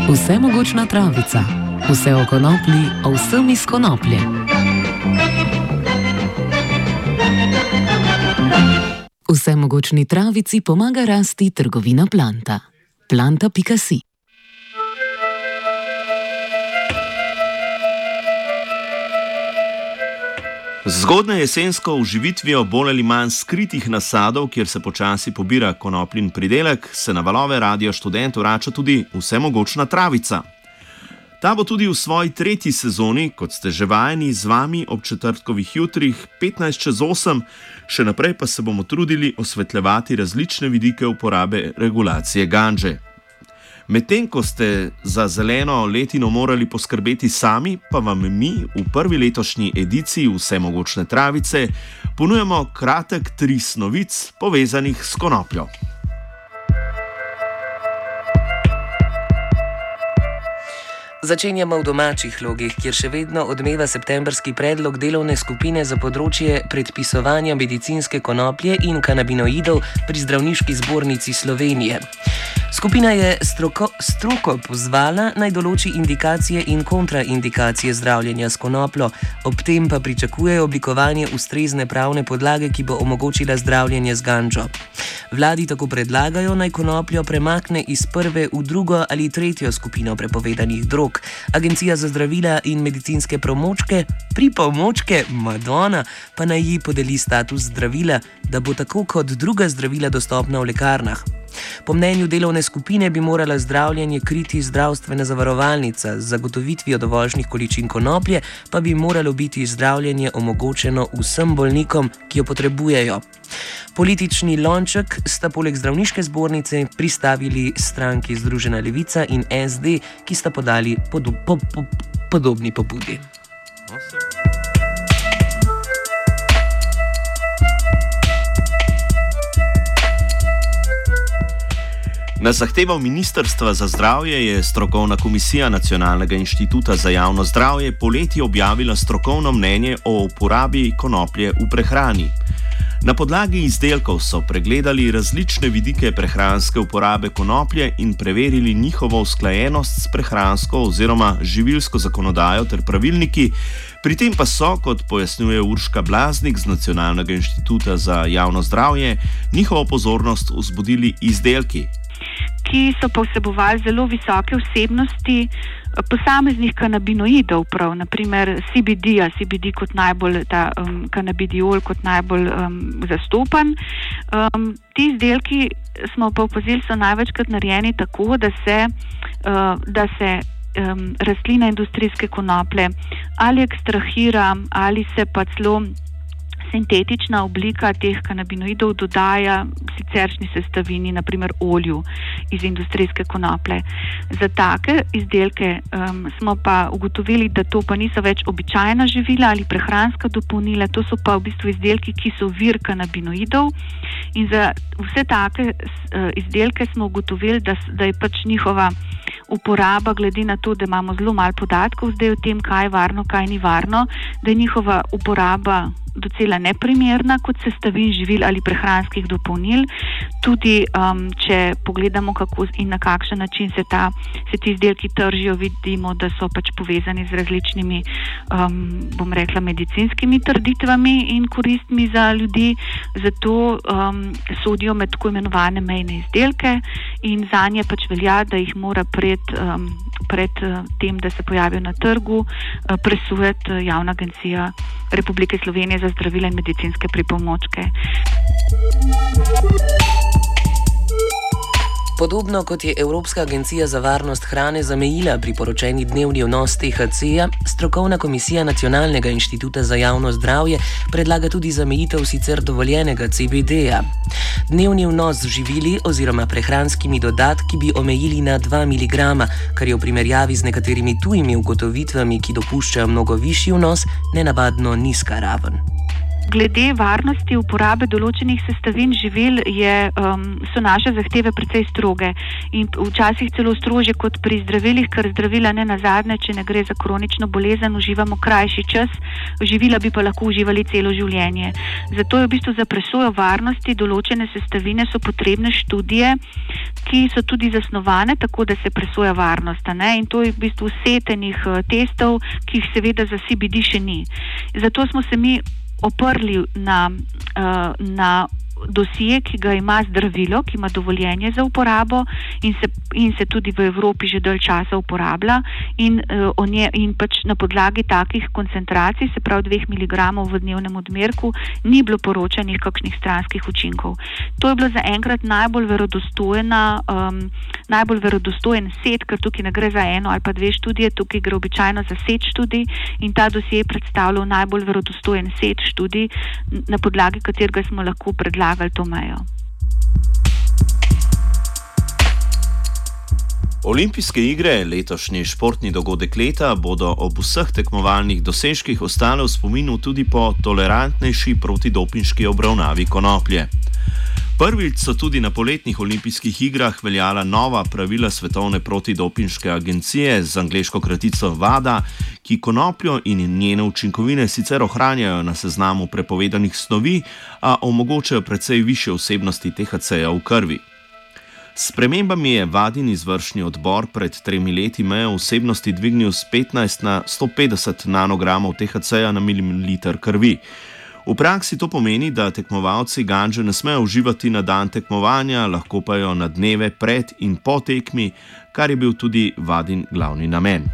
Vsemogočna travica. Vse o konoplji, o vsem iz konoplje. Vsemogočni travici pomaga rasti trgovina Planta. Planta.si. Z zgodnjo jesensko uživitvijo bolj ali manj skritih nasadov, kjer se počasi pobira konopljin pridelek, se na valove Radio Študent vrača tudi vsemogočna travica. Ta bo tudi v svoji 3. sezoni, kot ste že vajeni, z vami ob četrtkovih jutrih 7:45, še naprej pa se bomo trudili osvetljevati različne vidike uporabe regulacije gandže. Medtem ko ste za zeleno letino morali poskrbeti sami, pa vam mi v prvi letošnji ediciji Vsemogočne travice ponujamo kratek tris novic povezanih s konopljo. Začenjamo v domačih logih, kjer še vedno odmeva septembrski predlog delovne skupine za področje predpisovanja medicinske konoplje in kanabinoidov pri Zdravniški zbornici Slovenije. Skupina je stroko pozvala naj določi indikacije in kontraindikacije zdravljenja s konopljo, ob tem pa pričakuje oblikovanje ustrezne pravne podlage, ki bo omogočila zdravljenje z gandžo. Vladi tako predlagajo naj konopljo premakne iz 1. v 2. ali 3. skupino prepovedanih drog. Agencija za zdravila in medicinske pripomočke Madonna pa naj ji podeli status zdravila, da bo tako kot druga zdravila dostopna v lekarnah. Po mnenju delovne skupine bi morala zdravljenje kriti zdravstvena zavarovalnica, z zagotovitvijo dovoljšnih količin konoplje pa bi moralo biti zdravljenje omogočeno vsem bolnikom, ki jo potrebujejo. Politični lonček sta poleg Zdravniške zbornice pristavili stranki Združena levica in SD, ki sta podali podobni pobudi. Na zahtevo Ministrstva za zdravje je strokovna komisija Nacionalnega inštituta za javno zdravje poleti objavila strokovno mnenje o uporabi konoplje v prehrani. Na podlagi izdelkov so pregledali različne vidike prehranske uporabe konoplje in preverili njihovo usklajenost s prehransko oziroma živilsko zakonodajo ter pravilniki, pri tem pa so, kot pojasnjuje Urška Blaznik z Nacionalnega inštituta za javno zdravje, njihovo pozornost vzbudili izdelki, ki so pa vsebovali zelo visoke vsebnosti posameznih kanabinoidov, prav, naprimer CBD kot najbolj, kanabidiol kot najbolj zastopan. Ti izdelki smo pa opazili, so največkrat narejeni tako, da se rastlina industrijske konoplje ali ekstrahira ali se pa celo sintetična oblika teh kanabinoidov dodaja siceršnji sestavini, naprimer olju iz industrijske konoplje. Za take izdelke smo pa ugotovili, da to pa niso več običajna živila ali prehranska dopolnila, to so pa v bistvu izdelki, ki so vir kanabinoidov, in za vse take izdelke smo ugotovili, da je pač njihova uporaba, glede na to, da imamo zelo malo podatkov zdaj o tem, kaj je varno, kaj ni varno, da je njihova uporaba docela neprimerna kot sestavin živil ali prehranskih dopolnil. Tudi če pogledamo, kako in na kakšen način se ti izdelki tržijo, vidimo, da so pač povezani z različnimi, medicinskimi trditvami in koristmi za ljudi, zato sodijo med tako imenovane mejne izdelke in zanje pač velja, da jih mora pred tem, da se pojavijo na trgu, presojati Javna agencija Republike Slovenije za zdravila in medicinske pripomočke. Podobno kot je Evropska agencija za varnost hrane zamejila priporočeni dnevni vnos THC-ja, strokovna komisija Nacionalnega inštituta za javno zdravje predlaga tudi zamejitev sicer dovoljenega CBD-ja. Dnevni vnos z živili oziroma prehranskimi dodatki bi omejili na 2 mg, kar je v primerjavi z nekaterimi tujimi ugotovitvami, ki dopuščajo mnogo višji vnos, nenavadno nizka raven. Glede varnosti uporabe določenih sestavin živil so naše zahteve precej stroge in včasih celo strožje kot pri zdravilih, ker zdravila ne nazadnje, če ne gre za kronično bolezen, uživamo krajši čas, živila bi pa lahko uživali celo življenje. Zato je v bistvu za presojo varnosti določene sestavine so potrebne študije, ki so tudi zasnovane tako, da se presoja varnost. In to je v bistvu setenih testov, ki jih seveda za CBD še ni. Zato smo se mi oprli na dosije, ki ga ima zdravilo, ki ima dovoljenje za uporabo in se tudi v Evropi že dalj časa uporablja in pač na podlagi takih koncentracij, se pravi 2 mg v dnevnem odmerku, ni bilo poročanih kakšnih stranskih učinkov. To je bilo zaenkrat najbolj verodostojen set, ker tukaj ne gre za 1 ali pa 2 študije, tukaj gre običajno za set študij in ta dosje je predstavljal najbolj verodostojen set študij, na podlagi katerega smo lahko predlagali to mejo. Olimpijske igre, letošnji športni dogodek leta, bodo ob vseh tekmovalnih dosežkih ostale v spominu tudi po tolerantnejši protidopinški obravnavi konoplje. Prvič so tudi na poletnih olimpijskih igrah veljala nova pravila Svetovne protidopinške agencije z angleško kratico WADA, ki konopljo in njene učinkovine sicer ohranjajo na seznamu prepovedanih snovi, a omogočajo precej višje vsebnosti THC-ja v krvi. S spremembami je WADin izvršni odbor pred 3 leti mejo vsebnosti dvignil z 15 na 150 nanogramov THC-ja na mililiter krvi. V praksi to pomeni, da tekmovalci ganže ne smejo uživati na dan tekmovanja, lahko pa jo na dneve pred in po tekmi, kar je bil tudi WADin glavni namen.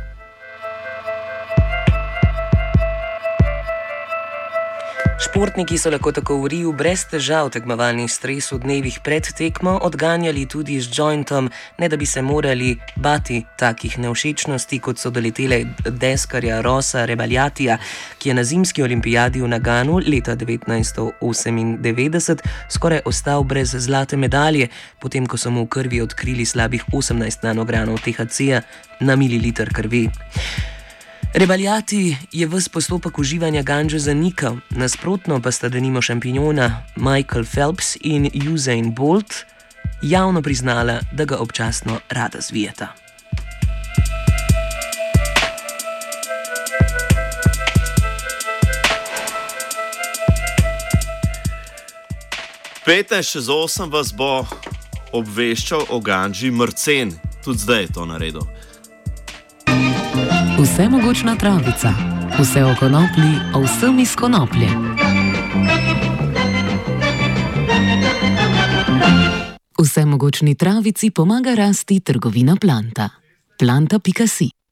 Športniki so lahko tako v Riu brez težav tekmovalni stres v dnevih pred tekmo odganjali tudi z jointom, ne da bi se morali bati takih nevšečnosti, kot so doletele deskarja Rossa Rebagliatija, ki je na zimski olimpijadi v Naganu leta 1998 skoraj ostal brez zlate medalje, potem ko so mu v krvi odkrili slabih 18 nanogramov THC-ja na mililiter krvi. Rebagliati je ves postopek uživanja ganže zanikal, nasprotno pa sta denimo šampiona Michael Phelps in Usain Bolt javno priznala, da ga občasno rada zvijeta. Petnajst čez 8 vas bo obveščal o ganži Mrcen, tudi zdaj je to naredil. Vsemogočna travica, vse o konoplji, o vsem iz konoplje. Vsemogočni travici pomaga rasti trgovina Planta. Planta.si